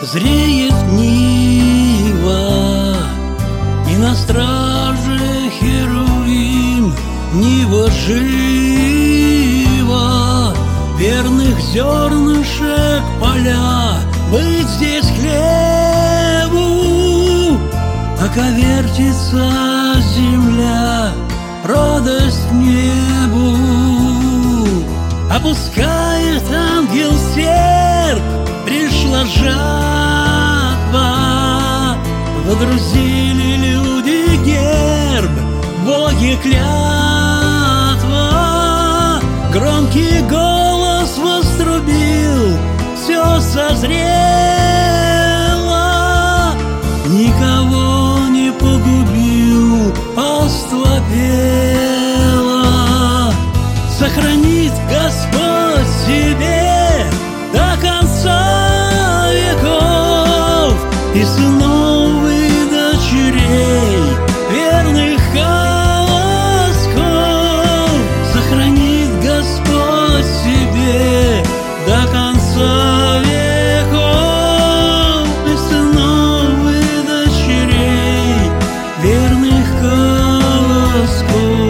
Зреет нива, и на страже Херувим, Нива жива, верных зернышек поля, быть здесь хлебу, пока вертится земля, радость небу. Опускает ангел серп, пришла жатва, водрузили люди герб, боги клятва. Громкий голос вострубил, все созрело, никого не погубил, паства пела. Сохранит Господь себе до конца веков и сынов, и дочерей, верных колосков. Сохранит Господь себе до конца веков и сынов, и дочерей, верных колосков.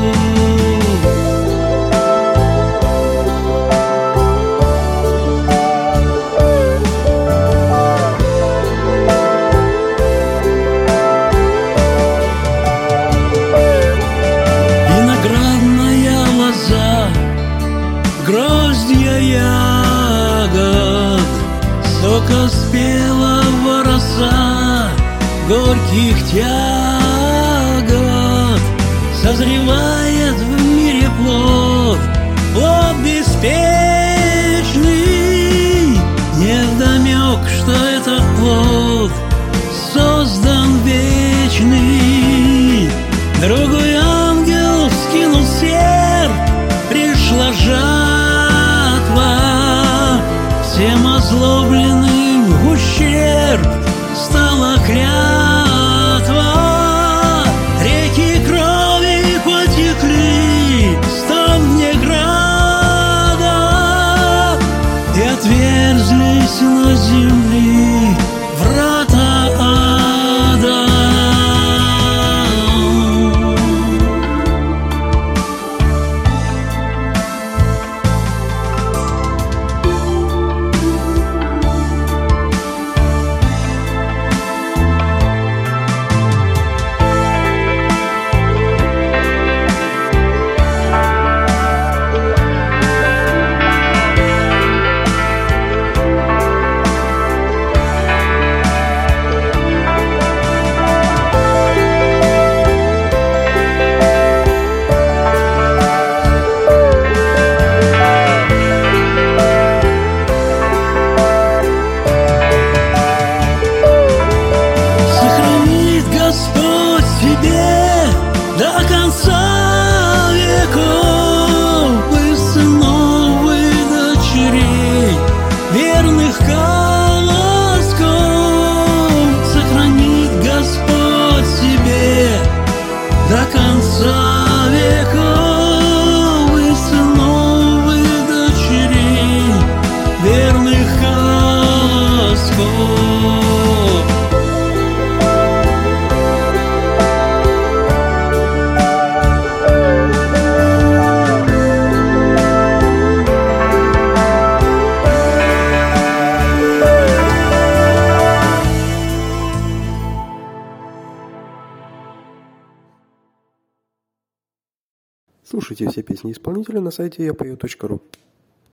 Гроздья ягод, сока спелого роса, горьких тягот. Созревает в мире плод, плод беспечный. Невдомек, что этот плод создан вечный. Другой ангел вскинул серп, пришла жатва, всем озлобленным в ущерб стала клятва. Реки крови потекли, став вне града, и отверзлись на земли врата ада. До конца веков и сынов, и дочерей, верных колосков. Сохранит Господь себе до конца веков и сынов, и дочерей, верных колосков. Слушайте все песни исполнителя на сайте yapою.ru.